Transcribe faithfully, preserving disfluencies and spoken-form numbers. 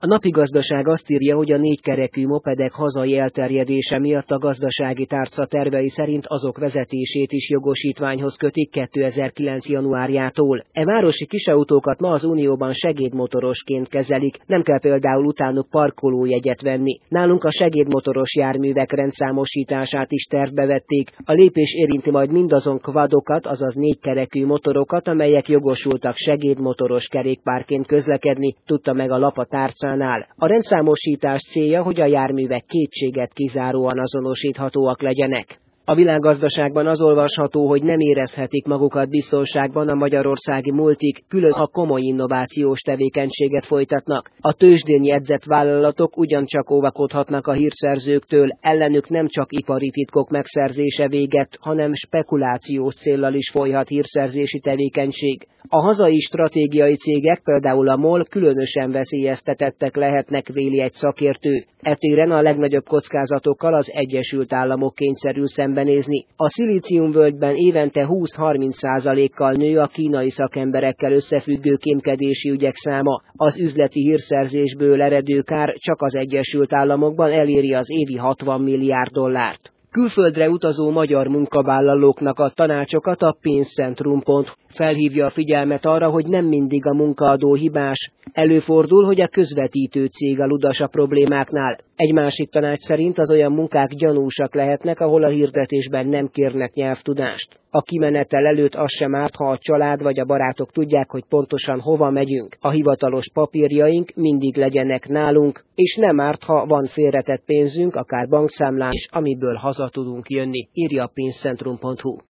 A Napi Gazdaság azt írja, hogy a négykerekű mopedek hazai elterjedése miatt a gazdasági tárca tervei szerint azok vezetését is jogosítványhoz kötik kétezer-kilenc januárjától. E városi kisautókat ma az Unióban segédmotorosként kezelik, nem kell például utánuk parkolójegyet venni. Nálunk a segédmotoros járművek rendszámosítását is tervbe vették. A lépés érinti majd mindazon quadokat, azaz négykerekű motorokat, amelyek jogosultak segédmotoros kerékpárként közlekedni, tudta meg a lap a tárcán. A rendszámosítás célja, hogy a járművek kétséget kizáróan azonosíthatóak legyenek. A Világgazdaságban az olvasható, hogy nem érezhetik magukat biztonságban a magyarországi multik, külön ha komoly innovációs tevékenységet folytatnak. A tőzsdén jegyzett vállalatok ugyancsak óvakodhatnak a hírszerzőktől, ellenük nem csak ipari titkok megszerzése véget, hanem spekulációs céllal is folyhat hírszerzési tevékenység. A hazai stratégiai cégek, például a MOL különösen veszélyeztetettek lehetnek, véli egy szakértő. E téren a legnagyobb kockázatokkal az Egyesült Államok kényszerül szembenézni. A Szilíciumvölgyben évente húsz-harminc százalékkal nő a kínai szakemberekkel összefüggő kémkedési ügyek száma. Az üzleti hírszerzésből eredő kár csak az Egyesült Államokban eléri az évi hatvan milliárd dollárt. Külföldre utazó magyar munkavállalóknak ad tanácsokat a pénzcentrum pont hu. Felhívja a figyelmet arra, hogy nem mindig a munkaadó hibás. Előfordul, hogy a közvetítő cég a ludas a problémáknál. Egy másik tanács szerint az olyan munkák gyanúsak lehetnek, ahol a hirdetésben nem kérnek nyelvtudást. A kimenetel előtt az sem árt, ha a család vagy a barátok tudják, hogy pontosan hova megyünk. A hivatalos papírjaink mindig legyenek nálunk, és nem árt, ha van félretett pénzünk, akár bankszámlán is, amiből haza tudunk jönni, írja a pénzcentrum pont hu.